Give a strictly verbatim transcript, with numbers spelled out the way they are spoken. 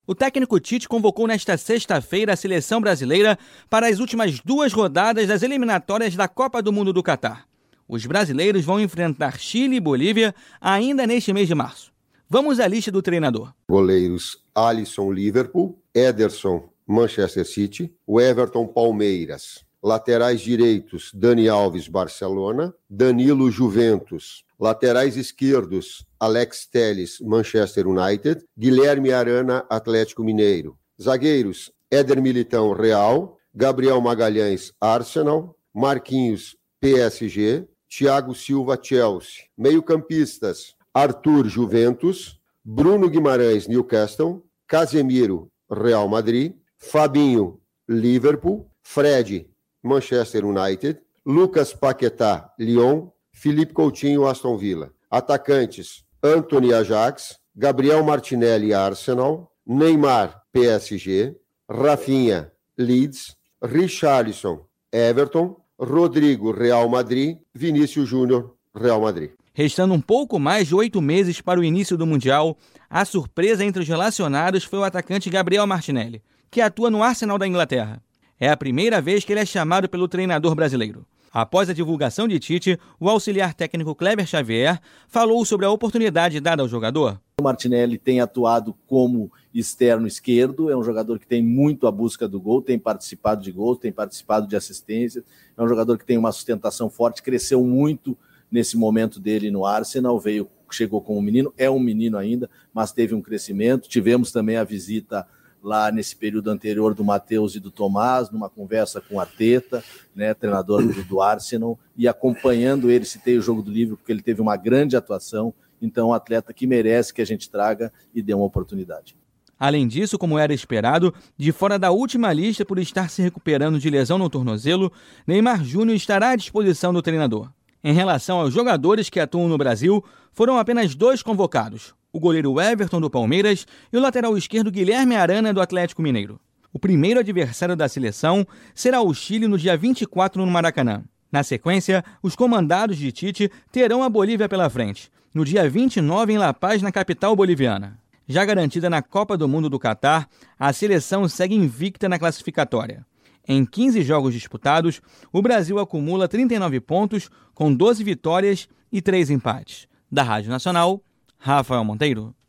O técnico Tite convocou nesta sexta-feira a seleção brasileira para as últimas duas rodadas das eliminatórias da Copa do Mundo do Catar. Os brasileiros vão enfrentar Chile e Bolívia ainda neste mês de março. Vamos à lista do treinador. Goleiros Alisson, Liverpool, Ederson, Manchester City, o Everton, Palmeiras. Laterais direitos, Dani Alves, Barcelona, Danilo, Juventus. Laterais esquerdos, Alex Telles, Manchester United, Guilherme Arana, Atlético Mineiro. Zagueiros, Éder Militão, Real, Gabriel Magalhães, Arsenal, Marquinhos, P S G, Thiago Silva, Chelsea. Meio-campistas, Arthur, Juventus, Bruno Guimarães, Newcastle, Casemiro, Real Madrid, Fabinho, Liverpool, Fred, Manchester United, Lucas Paquetá, Lyon, Felipe Coutinho, Aston Villa. Atacantes, Antony, Ajax, Gabriel Martinelli, Arsenal, Neymar, P S G, Rafinha, Leeds, Richarlison, Everton, Rodrigo, Real Madrid, Vinícius Júnior, Real Madrid. Restando um pouco mais de oito meses para o início do Mundial, a surpresa entre os relacionados foi o atacante Gabriel Martinelli, que atua no Arsenal da Inglaterra. É a primeira vez que ele é chamado pelo treinador brasileiro. Após a divulgação de Tite, o auxiliar técnico Kleber Xavier falou sobre a oportunidade dada ao jogador. O Martinelli tem atuado como externo esquerdo, é um jogador que tem muito a busca do gol, tem participado de gols, tem participado de assistências, é um jogador que tem uma sustentação forte, cresceu muito nesse momento dele no Arsenal, veio, chegou como menino, é um menino ainda, mas teve um crescimento. Tivemos também a visita lá nesse período anterior do Matheus e do Tomás, numa conversa com o Arteta, né, treinador do, do Arsenal, e acompanhando ele, citei o jogo do Liverpool, porque ele teve uma grande atuação, então um atleta que merece que a gente traga e dê uma oportunidade. Além disso, como era esperado, de fora da última lista por estar se recuperando de lesão no tornozelo, Neymar Júnior estará à disposição do treinador. Em relação aos jogadores que atuam no Brasil, foram apenas dois convocados, o goleiro Everton do Palmeiras e o lateral esquerdo Guilherme Arana do Atlético Mineiro. O primeiro adversário da seleção será o Chile no dia vinte e quatro no Maracanã. Na sequência, os comandados de Tite terão a Bolívia pela frente, no dia vinte e nove em La Paz, na capital boliviana. Já garantida na Copa do Mundo do Catar, a seleção segue invicta na classificatória. Em quinze jogos disputados, o Brasil acumula trinta e nove pontos, com doze vitórias e três empates. Da Rádio Nacional, Rafael Monteiro.